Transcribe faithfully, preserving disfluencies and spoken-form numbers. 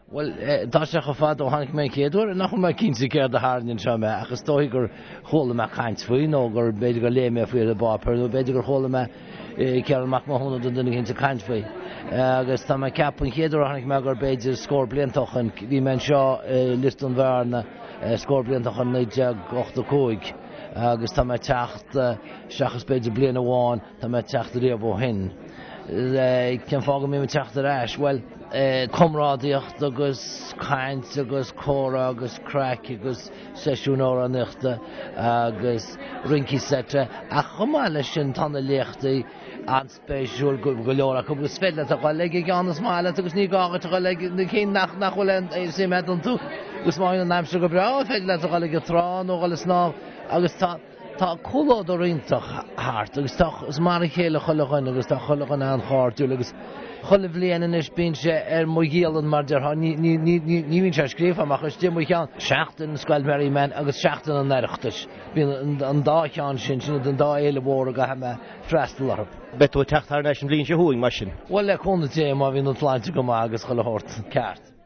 Well, tá sé go fad ó hanig mé céadúir nach chu cin sa céir a hánin se me agus tóí gur chola me chaint faoin nó gur beidir go léime faoir a bápar nó beidir gur chola me cearach má húna don duna cinnta chaint faoi. Agus tá me ceapan chéadúir hanig me gur beidir scór bliantachan bhí men seo listan bharna scór bliantachan naide ochta cóig agus tá me techt seachas beidir blian amháin tá me techt a riamh ó hin. Cean fága mé techt a ráis, well, comrádaíocht agus caint agus córa agus crack agus seisiún óra nuachta agus rinci sete a chumáile sin tanna léachtaí anspéisiúil go go leor go agus fedla a go leige ganas máile agus ní gágat a go leige na cén nach nachhfuil sé medan tú gus máin an naimse go bra fedla a go leige trán ó gal sná agus tá Tá cúlód ó rintach háart agus tá is mar chéile chulachain agus tá chulachain an cháirtú agus cholah léanaan is bíon sé ar mo dhéalann mar de ní bhíonn sé scríomh amach is tí mo cheann seachtain na scoil Mary Men agus seachtain an neireachtas bíon an dá cheann sin sin an dá éile mhór go haime freistal arb. Bet tú teachtar leis an bblionn sé thuaing mar sin. Well le chuna té má bhíon an tláinte go agus chola hort ceart.